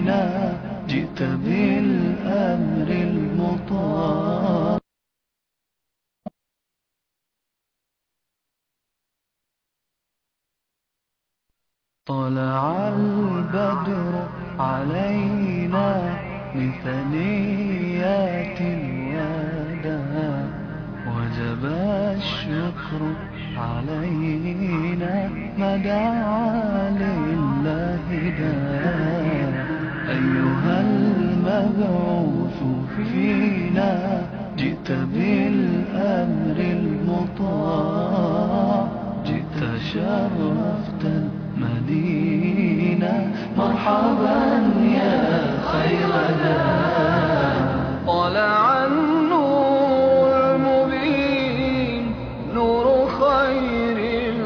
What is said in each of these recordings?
جئت بالأمر المطاع. طلع البدر علينا من ثنيات الوداع، وجب الشكر علينا ما دعا لله داع. أيها المبعوث فينا جئت بالأمر المطاع، جئت شرفت المدينة مرحبا يا خير داع. طلع النور المبين نور خير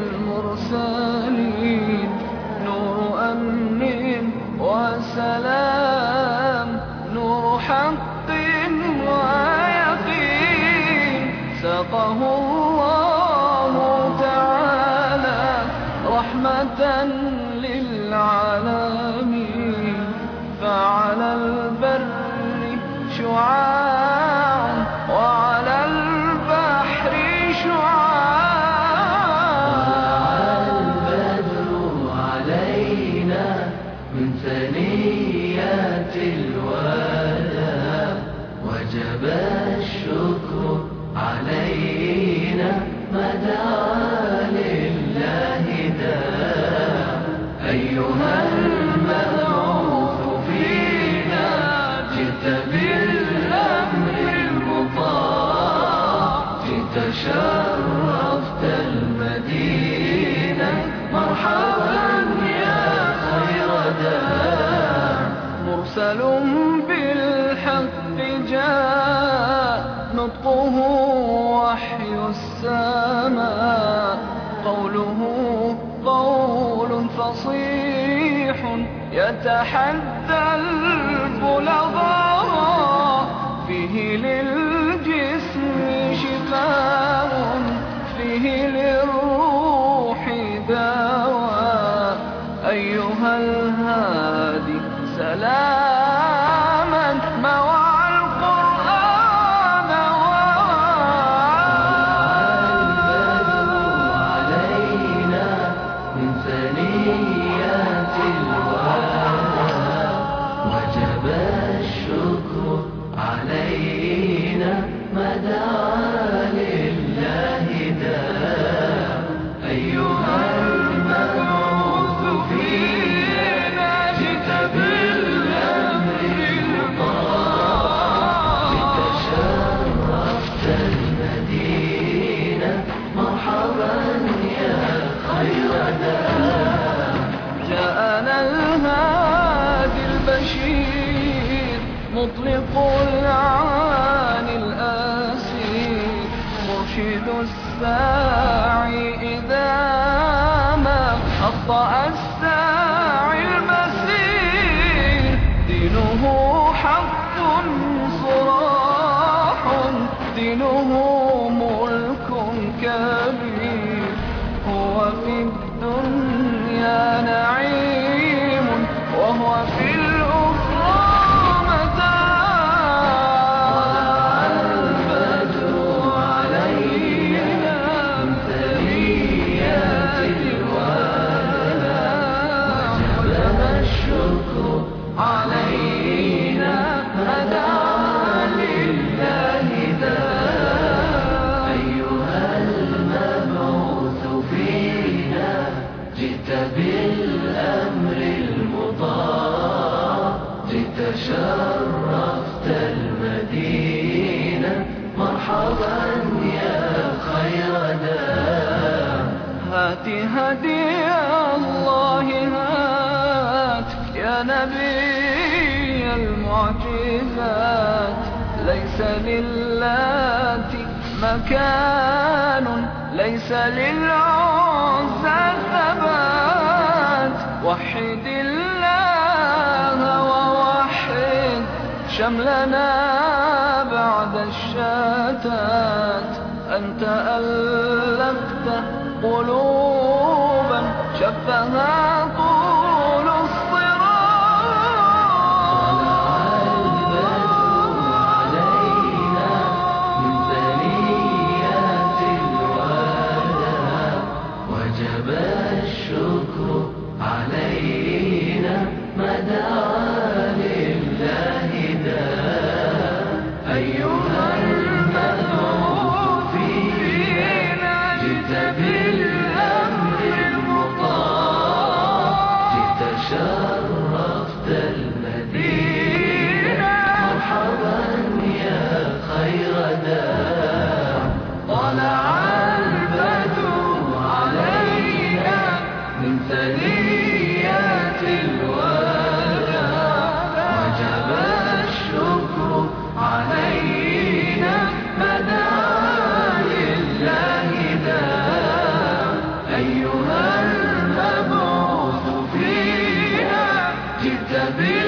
المرسلين، نور أمن وسلام، نور حق ويقين. ساقه الله تعالى رحمة للعالمين، فعلى البر شعاع وعلى البحر شعاع. البدر علينا من ثنيات الوداع، وجب الشكر علينا ما دعا لله داع. أيها المبعوث فينا جئت بالأمر المطاع، جئت شرفت المدينة مرحبا يا خير داع. مرسل بالحق جاء نطقه وحي السماء، قوله قول فصيح يتحدى البلغاء، فيه للجسم شفاء، فيه للروح دواء. أيها الهادي سلاما مع القرآن البدر علينا من ثنيات الوداع، وجب الشكر علينا ما دعا لله داع. أيها المبعوث فينا جئت بالأمر المطاع، جئت شرفت المدينة مرحبا يا خير داع. جاءنا الهادي البشير مطلق العاني الآسير، مرشد الساعي إذا ما أخطأ الساعي المسير. دينه حق صراح، دينه ملك كبير. هو في الدنيا نعيم، وهو في الأخرى متاع. البدر علينا من ثنيات الوداع، وجب الشكر علينا ما دعا لله داع. أيها المبعوث فينا جئت بالأمر المطاع، جئت شرفت المدينة مرحبا يا خير داع. هات هدي الله هات يا نبي المعجزات. ليس للات مكان، ليس للعزى ثبات. وحد الله ووحد شملنا بعد الشتات. أنت ألفت قلوبا شفها طول الصراط.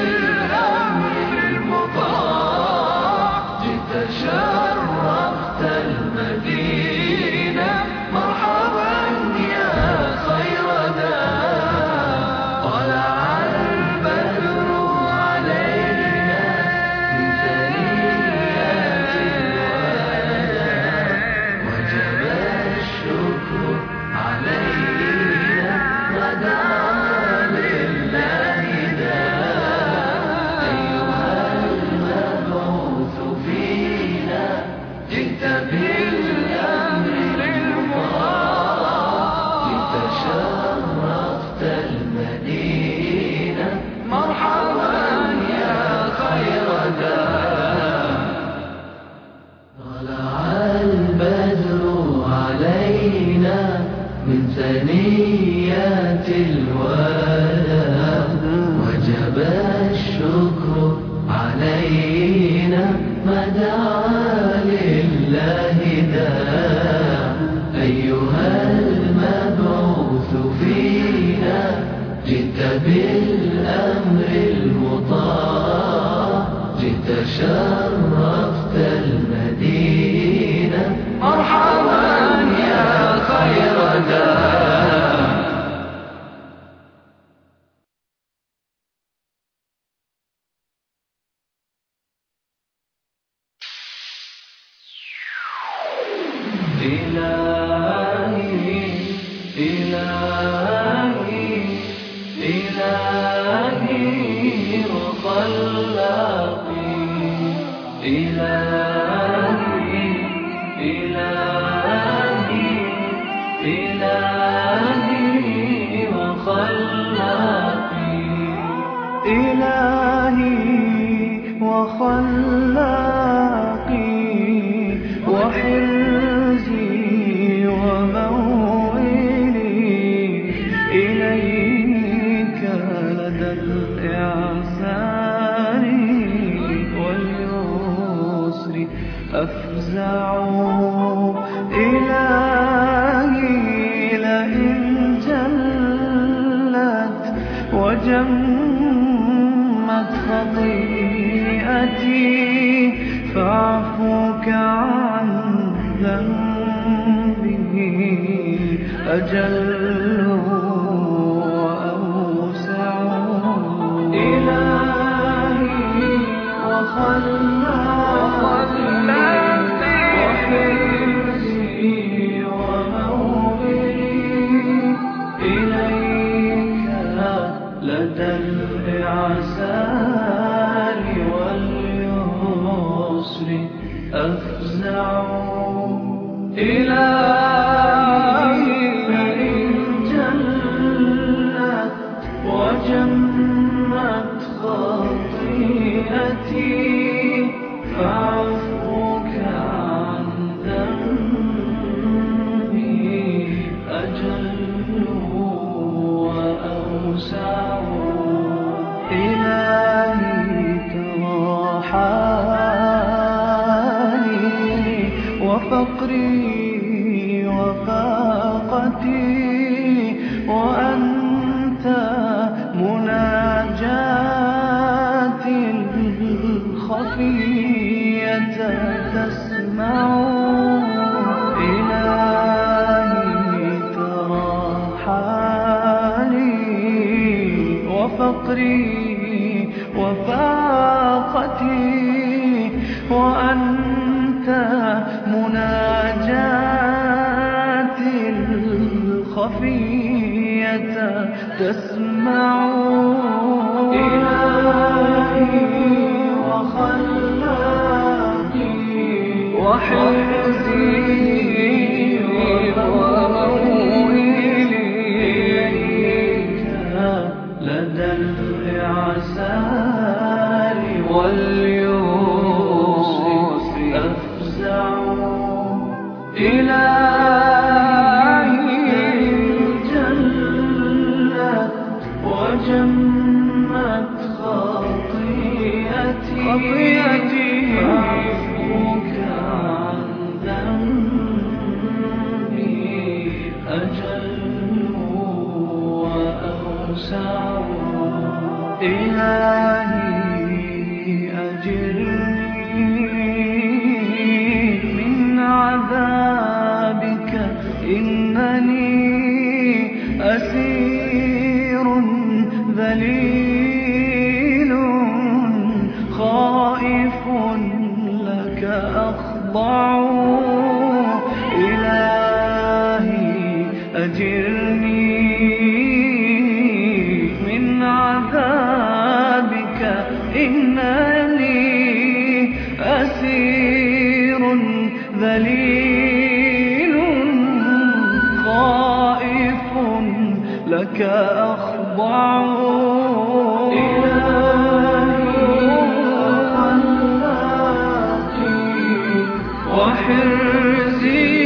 بالأمر المطاع جئت شرفت المدينة مرحبا يا خير داع طلع البدر علينا من ثنيات الوداع وجب الشكر علينا غدا لله داع أيها المبعوث فينا جئت بالأمر المطاع جئت شرفت المدينة مرحبا يا خير داع طلع البدر علينا من ثنيات الوداع وجب الشكر علينا ما دعا لله داع أيها المبعوث فينا جئت بالأمر المطاع جئت شرفت المدينة مرحبا يا خير داع إلهي إلهي إلهي وخلاقي إلهي إلهي إلهي وخلاقي إلهي وخلاقي وحرزي وموئلي إليك لدى الإعسار واليسر أفزع إلهي لئن جلت وجمت خطيئتي فاعفوك عن ذنبي أجل وأوسع إلهي وخلاقي وحرزي وموئلي إليك لدى الإعسار واليسر أفزع إلهي لئن جلت وجمت خطيئتي فاعفوك عن ذنبي أجل وأوسع إلهي ترى حالي وفقري وفاقتي وأنت مناجاتي الخفية تسمع إلهي ترى حالي وفقري وفاقتي وأنت مناجاتي الخفية تسمع إلهي وخلاقي وحرزي وموئلي إليك لدى الإعسار واليسر أفزع إلهي جلت وجمت خطيئتي فاعفوك عن ذنبي أجل وأوسع إلهي إنني أسير ذليل خائف لك أخضع وحرزي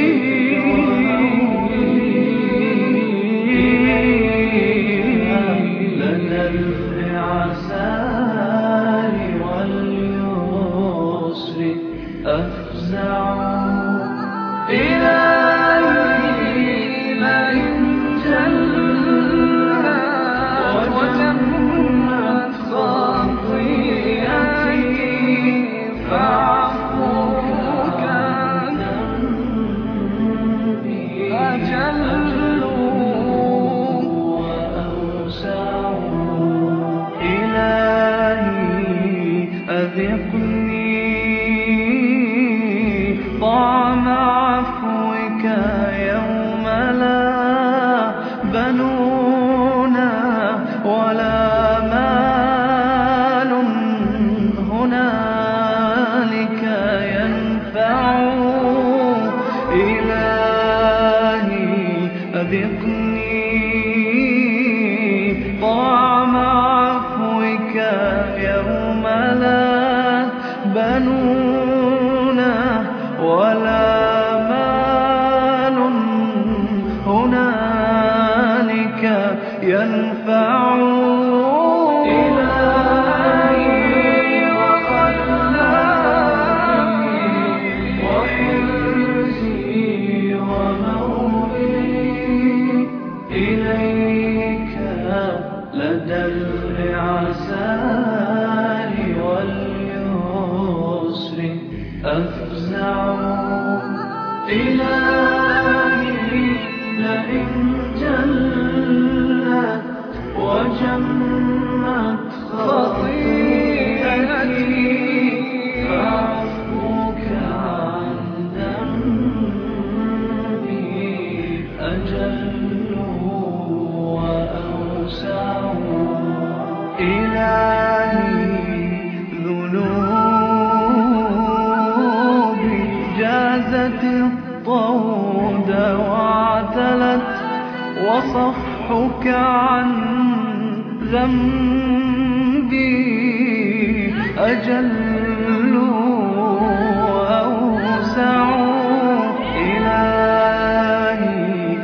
لدى العسار واليسر أفزع إلهي لئن جلّا وتمت خطيئتي فعفوك أجل وأوسع إلهي أذقني طعم عفوك يوم لا بنون ولا مال هنالك ينفع إلهي أذقني طعم عفوك يوم لا بنون ولا مال هنالك ينفع إلهي وخلاقي وحرزي وموئلي إليك لدى العسار واليسر أفزع إلهي لئن جلّت وجمت خطيئتي فعفوك عن ذنبي أجل وأوسع إلهي ذنوبي جازت الطود واعتلت وصفحك عن ذنبي أجل وأوسع إلهي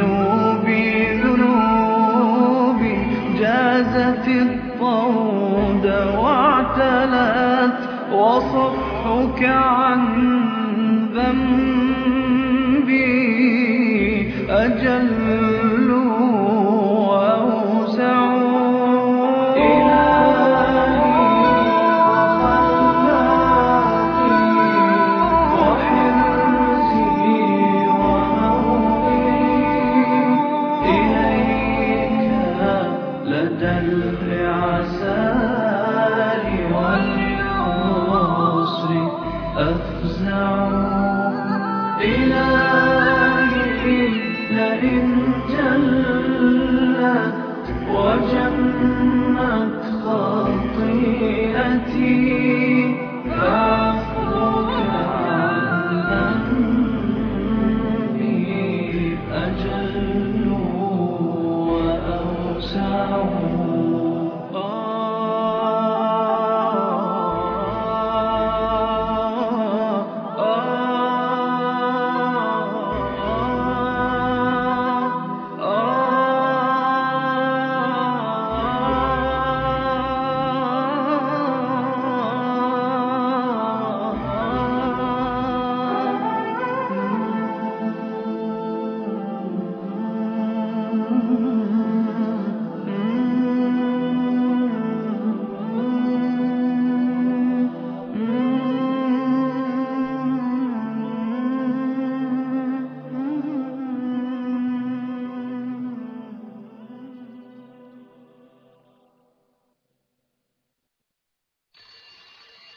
ذنوبي جازت الطود واعتلت وصفحك عن ذنبي أجل وأوسع إلهي وخلاقي وحرزي وموئلي إليك لدى العسار واليسر أفزع إلهي لئن جلّت وجمت خطيئتي